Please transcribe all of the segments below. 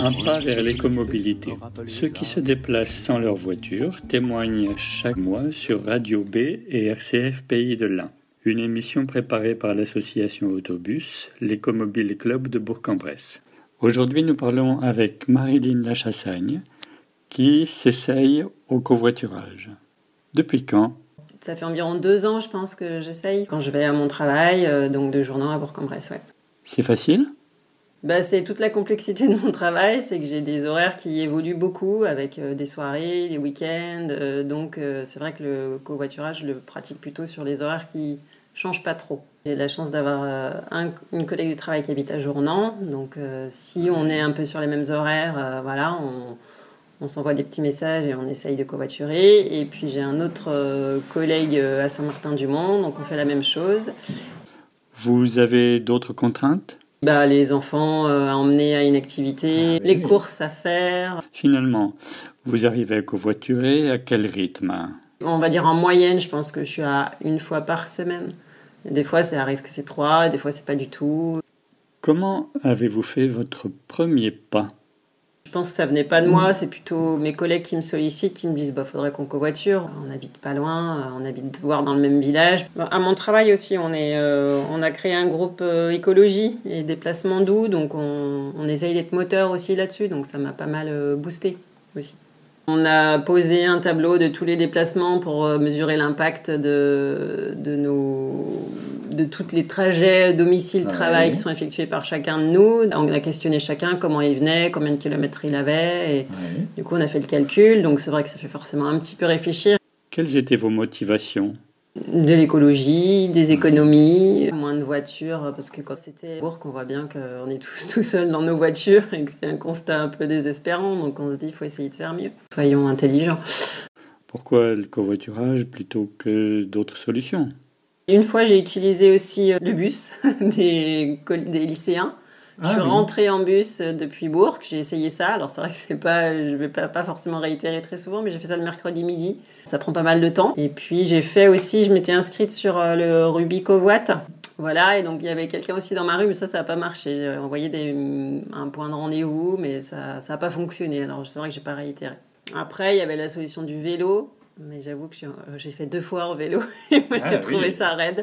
Un pas vers l'écomobilité. Ceux qui se déplacent sans leur voiture témoignent chaque mois sur Radio B et RCF Pays de l'Ain. Une émission préparée par l'association Autobus, l'Écomobile Club de Bourg-en-Bresse. Aujourd'hui, nous parlons avec Marilyn Lachassagne, qui s'essaye au covoiturage. Depuis quand ? Ça fait environ 2 ans, je pense, que j'essaye. Quand je vais à mon travail, donc de Jourdan à Bourg-en-Bresse, ouais. C'est facile ? C'est toute la complexité de mon travail, c'est que j'ai des horaires qui évoluent beaucoup avec des soirées, des week-ends. Donc c'est vrai que le covoiturage, je le pratique plutôt sur les horaires qui changent pas trop. J'ai la chance d'avoir une collègue de travail qui habite à Jourdan. Donc si on est un peu sur les mêmes horaires, on s'envoie des petits messages et on essaye de covoiturer. Et puis j'ai un autre collègue à Saint-Martin-du-Mont, donc on fait la même chose. Vous avez d'autres contraintes ? Les enfants à emmener à une activité, les courses à faire. Finalement, vous arrivez à covoiturer à quel rythme ? On va dire en moyenne, je pense que je suis à 1 fois par semaine. Des fois, ça arrive que c'est 3, des fois, c'est pas du tout. Comment avez-vous fait votre premier pas ? Je pense que ça venait pas de moi, c'est plutôt mes collègues qui me sollicitent, qui me disent faudrait qu'on covoiture. On habite pas loin, on habite voire dans le même village. À mon travail aussi, on a créé un groupe écologie et déplacement doux, donc on essaye d'être moteur aussi là-dessus, donc ça m'a pas mal boosté aussi. On a posé un tableau de tous les déplacements pour mesurer l'impact de tous les trajets domicile-travail qui sont effectués par chacun de nous. On a questionné chacun comment il venait, combien de kilomètres il avait. Et du coup, on a fait le calcul. Donc, c'est vrai que ça fait forcément un petit peu réfléchir. Quelles étaient vos motivations ? De l'écologie, des économies, moins de voitures, parce que quand c'était Bourg, on voit bien qu'on est tous tout seuls dans nos voitures et que c'est un constat un peu désespérant, donc on se dit qu'il faut essayer de faire mieux. Soyons intelligents. Pourquoi le covoiturage plutôt que d'autres solutions ? Une fois, j'ai utilisé aussi le bus des lycéens. Je suis rentrée en bus depuis Bourg, j'ai essayé ça. Alors c'est vrai que je vais pas forcément réitérer très souvent, mais j'ai fait ça le mercredi midi. Ça prend pas mal de temps. Et puis je m'étais inscrite sur le Ruby Covoit. Voilà, et donc il y avait quelqu'un aussi dans ma rue, mais ça n'a pas marché. J'ai envoyé un point de rendez-vous, mais ça n'a pas fonctionné. Alors c'est vrai que j'ai pas réitéré. Après, il y avait la solution du vélo, mais j'avoue que j'ai fait 2 fois en vélo et j'ai trouvé ça raide.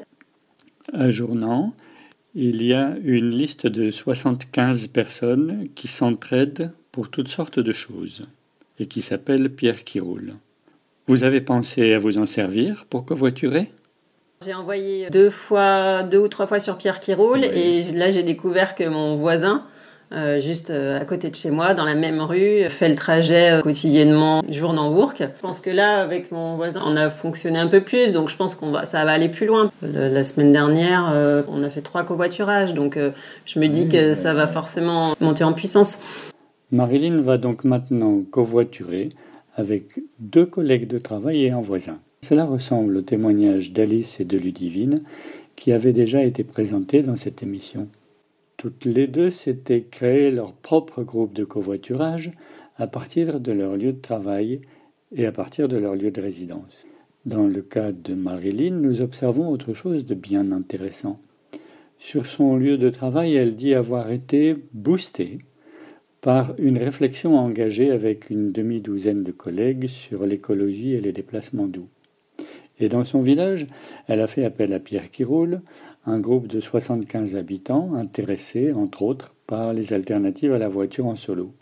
À Jourdan, il y a une liste de 75 personnes qui s'entraident pour toutes sortes de choses et qui s'appelle Pierre qui roule. Vous avez pensé à vous en servir pour covoiturer ? J'ai envoyé 2 ou 3 fois sur Pierre qui roule et là j'ai découvert que mon voisin, juste à côté de chez moi, dans la même rue, fait le trajet quotidiennement Jourdan-Bourg. Je pense que là, avec mon voisin, on a fonctionné un peu plus, donc je pense ça va aller plus loin. La semaine dernière, on a fait 3 covoiturages, donc je me dis que ça va forcément monter en puissance. Marilyn va donc maintenant covoiturer avec 2 collègues de travail et un voisin. Cela ressemble au témoignage d'Alice et de Ludivine qui avaient déjà été présentés dans cette émission. Toutes les 2 s'étaient créé leur propre groupe de covoiturage à partir de leur lieu de travail et à partir de leur lieu de résidence. Dans le cas de Marilyn, nous observons autre chose de bien intéressant. Sur son lieu de travail, elle dit avoir été boostée par une réflexion engagée avec une demi-douzaine de collègues sur l'écologie et les déplacements doux. Et dans son village, elle a fait appel à Pierre qui roule, un groupe de 75 habitants intéressés, entre autres, par les alternatives à la voiture en solo.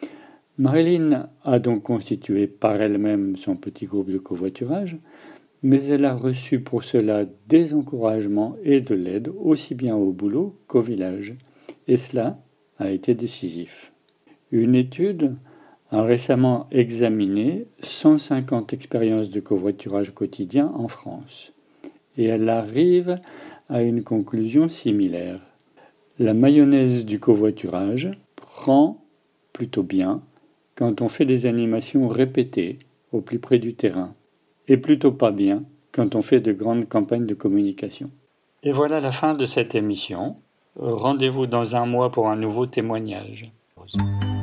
Marilyn a donc constitué par elle-même son petit groupe de covoiturage, mais elle a reçu pour cela des encouragements et de l'aide aussi bien au boulot qu'au village. Et cela a été décisif. Une étude a récemment examiné 150 expériences de covoiturage quotidien en France. Et elle arrive à une conclusion similaire. La mayonnaise du covoiturage prend plutôt bien quand on fait des animations répétées au plus près du terrain, et plutôt pas bien quand on fait de grandes campagnes de communication. Et voilà la fin de cette émission. Rendez-vous dans un mois pour un nouveau témoignage.